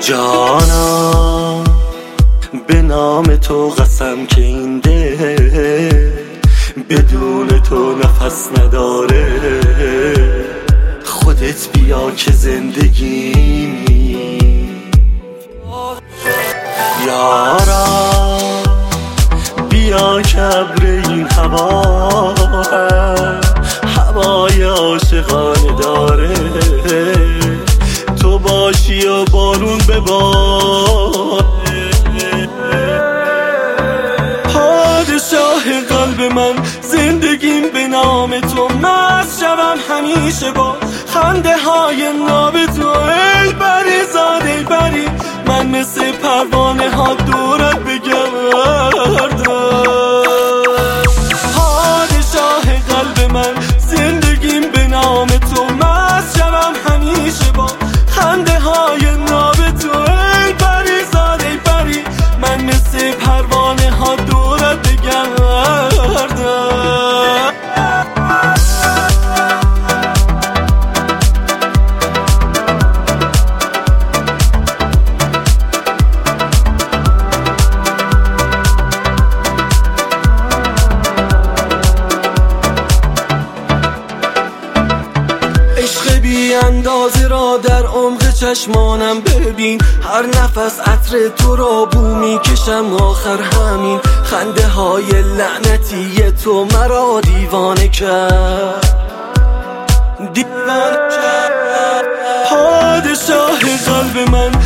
جانم به نام تو قسم که این دل بدون تو نفس نداره. خودت بیا که زندگی یارم، بیا که ابر این هوای عاشقانه داره. تو باشی و بارون بباره. پادشاه قلب من، زندگیم به نام تو مست شوم همیشه با خنده های ناب تو. ای بری زاده ای بری، من مثل پروانه ها دورت بگردم. پادشاه قلب من، زندگیم به نام تو مست شوم همیشه با خنده های ناب تو. ای بری زاده ای بری، من مثل پروانه ها دورت بگردم. عشق بی اندازه را در عمق چشمانم ببین. هر نفس عطر تو را بو می کشم آخر همین. خنده های لعنتی تو مرا دیوانه کرد. پادشاه قلب من،